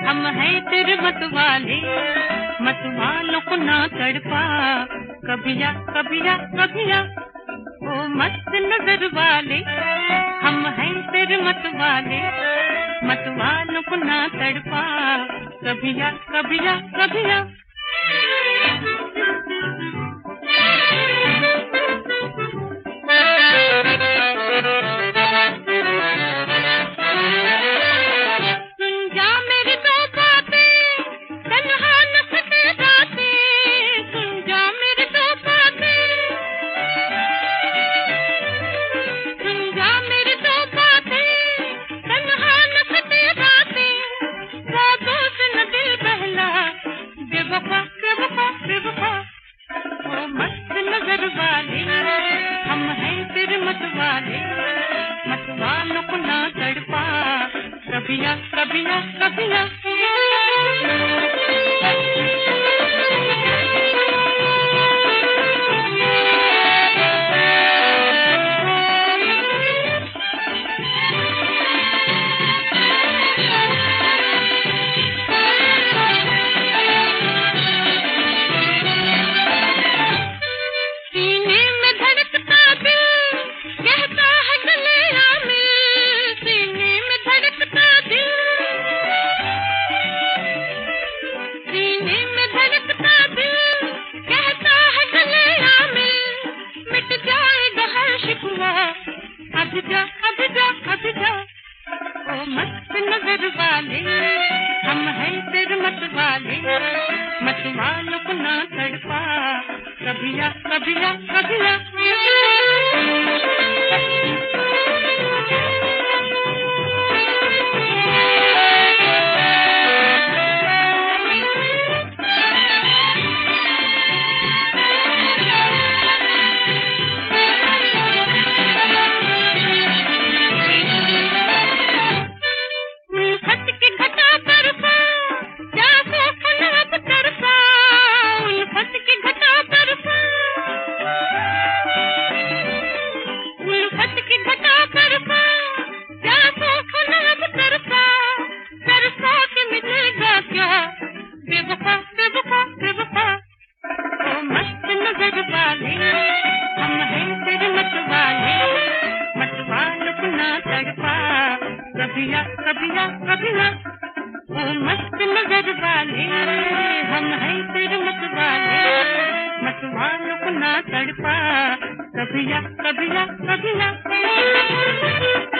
हम हैं तेरे मतवाले, मतवालों को ना तड़पा। कभिया कभिया कभिया ओ मस्त नजर वाले, हम हैं तेरे मतवाले, मतवालों को ना तड़पा। कभिया कभिया कभिया। मस्त नजर वाले, हम हैं तेरे मतवाले, मतवालों को ना तड़पा। कभिया कभिया कभिया। अभिजा अभिजा अभिजा ओ मस्त नजर वाले, हम हैं तेरे मतवाले, मतवालों को ना तड़पा। कभिया कभिया कभिया। बेवफा बेवफा बेवफा ओ मस्त नजर वाले, हम हैं तेरे मतवाले, मतवालों को ना तड़पा। कभिया कभिया कभिया ओ मस्त नजर वाले, हम हैं तेरे मतवाले, मतवालों को ना तड़पा। कभिया कभिया कभिया।